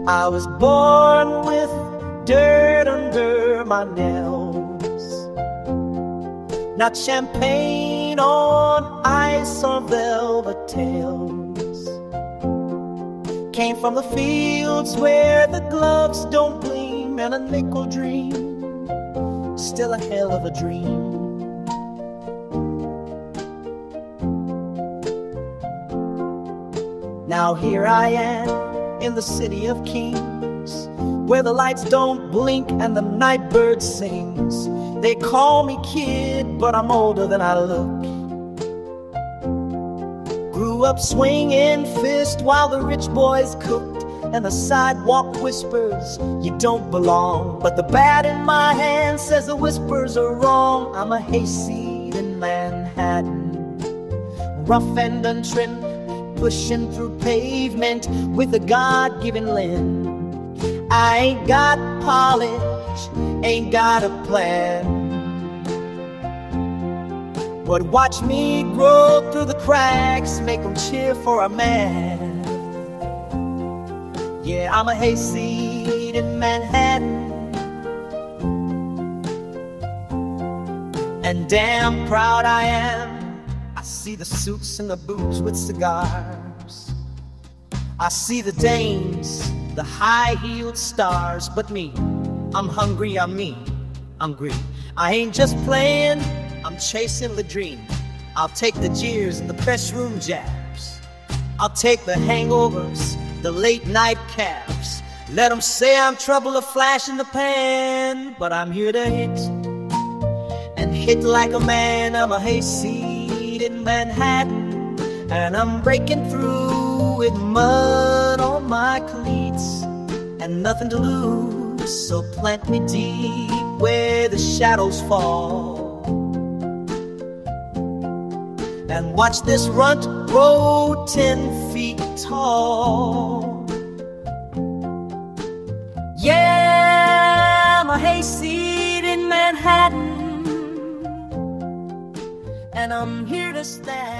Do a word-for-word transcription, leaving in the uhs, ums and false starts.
I was born with dirt under my nails, not champagne on ice or velvet tails. Came from the fields where the gloves don't gleam, and a nickel dream, still a hell of a dream. Now here I am in the city of kings, where the lights don't blink and the night bird sings. They call me kid, but I'm older than I look. Grew up swinging fist while the rich boys cooked, and the sidewalk whispers you don't belong. But the bat in my hand says the whispers are wrong. I'm a hayseed in Manhattan, rough and untrimmed, pushing through pavement with a God-given limb. I ain't got polish, ain't got a plan, but watch me grow through the cracks, make them cheer for a man. Yeah, I'm a hayseed in Manhattan, and damn proud I am. I see the suits and the boots with cigars, I see the dames, the high-heeled stars. But me, I'm hungry, I'm me, I'm green. I ain't just playing, I'm chasing the dream. I'll take the jeers and the press room jabs, I'll take the hangovers, the late night cabs. Let them say I'm trouble, a flash in the pan, but I'm here to hit, and hit like a man. I'm a hayseed in Manhattan, and I'm breaking through with mud on my cleats and nothing to lose. So plant me deep where the shadows fall, and watch this runt grow ten feet tall. Yeah, I'm a hayseed in Manhattan, and I'm here to stay.